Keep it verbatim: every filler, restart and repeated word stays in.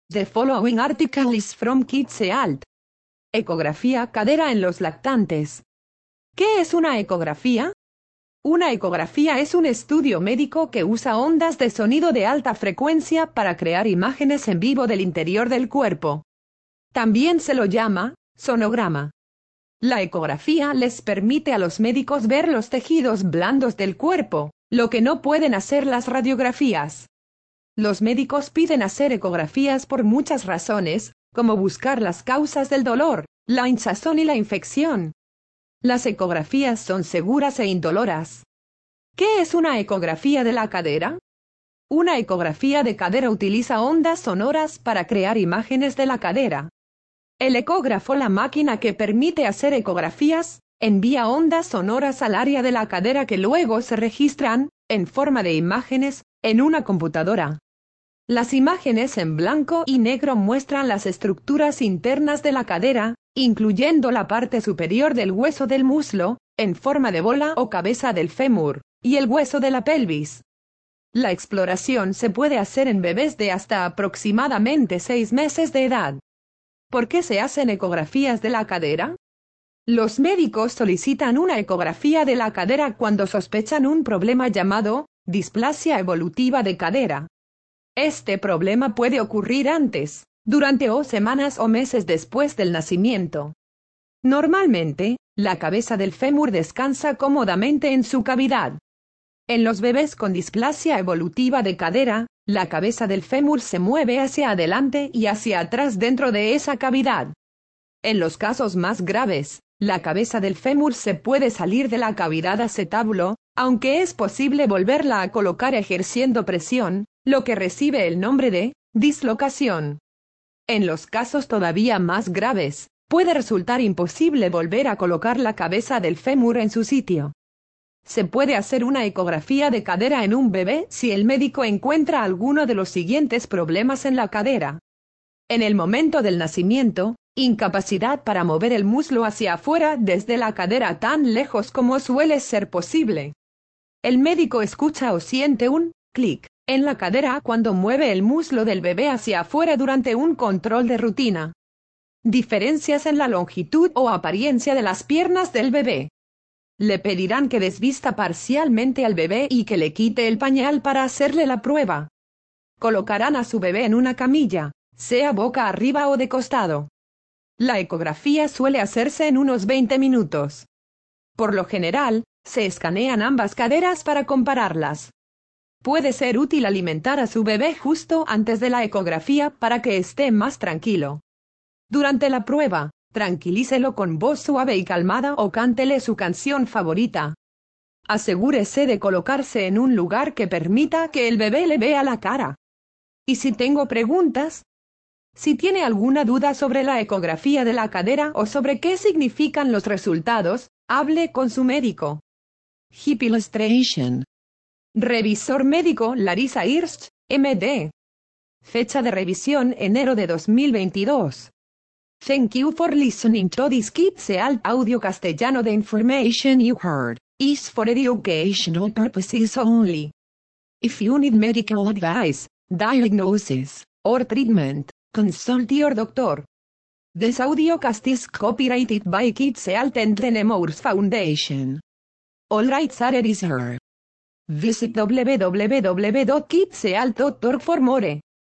The following article is from KidsEalt. Ecografía cadera en los lactantes. ¿Qué es una ecografía? Una ecografía es un estudio médico que usa ondas de sonido de alta frecuencia para crear imágenes en vivo del interior del cuerpo. También se lo llama sonograma. La ecografía les permite a los médicos ver los tejidos blandos del cuerpo, lo que no pueden hacer las radiografías. Los médicos piden hacer ecografías por muchas razones, como buscar las causas del dolor, la hinchazón y la infección. Las ecografías son seguras e indoloras. ¿Qué es una ecografía de la cadera? Una ecografía de cadera utiliza ondas sonoras para crear imágenes de la cadera. El ecógrafo, la máquina que permite hacer ecografías, envía ondas sonoras al área de la cadera que luego se registran, en forma de imágenes, en una computadora. Las imágenes en blanco y negro muestran las estructuras internas de la cadera, incluyendo la parte superior del hueso del muslo, en forma de bola o cabeza del fémur, y el hueso de la pelvis. La exploración se puede hacer en bebés de hasta aproximadamente seis meses de edad. ¿Por qué se hacen ecografías de la cadera? Los médicos solicitan una ecografía de la cadera cuando sospechan un problema llamado displasia evolutiva de cadera. Este problema puede ocurrir antes, durante o semanas o meses después del nacimiento. Normalmente, la cabeza del fémur descansa cómodamente en su cavidad. En los bebés con displasia evolutiva de cadera, la cabeza del fémur se mueve hacia adelante y hacia atrás dentro de esa cavidad. En los casos más graves, la cabeza del fémur se puede salir de la cavidad acetábulo, aunque es posible volverla a colocar ejerciendo presión, lo que recibe el nombre de dislocación. En los casos todavía más graves, puede resultar imposible volver a colocar la cabeza del fémur en su sitio. Se puede hacer una ecografía de cadera en un bebé si el médico encuentra alguno de los siguientes problemas en la cadera. En el momento del nacimiento, incapacidad para mover el muslo hacia afuera desde la cadera tan lejos como suele ser posible. El médico escucha o siente un clic en la cadera cuando mueve el muslo del bebé hacia afuera durante un control de rutina. Diferencias en la longitud o apariencia de las piernas del bebé. Le pedirán que desvista parcialmente al bebé y que le quite el pañal para hacerle la prueba. Colocarán a su bebé en una camilla, sea boca arriba o de costado. La ecografía suele hacerse en unos veinte minutos. Por lo general, se escanean ambas caderas para compararlas. Puede ser útil alimentar a su bebé justo antes de la ecografía para que esté más tranquilo. Durante la prueba, tranquilícelo con voz suave y calmada o cántele su canción favorita. Asegúrese de colocarse en un lugar que permita que el bebé le vea la cara. ¿Y si tengo preguntas? Si tiene alguna duda sobre la ecografía de la cadera o sobre qué significan los resultados, hable con su médico. Hip Illustration. Revisor médico Larissa Hirsch, M D. Fecha de revisión enero de dos mil veintidós. Thank you for listening to this KidsEalt audio castellano. The information you heard is for educational purposes only. If you need medical advice, diagnosis, or treatment, consult your doctor. This audiocast is copyrighted by KidsEalt and the Nemours Foundation. All rights are reserved. Visit w w w dot kidsealt dot org for more.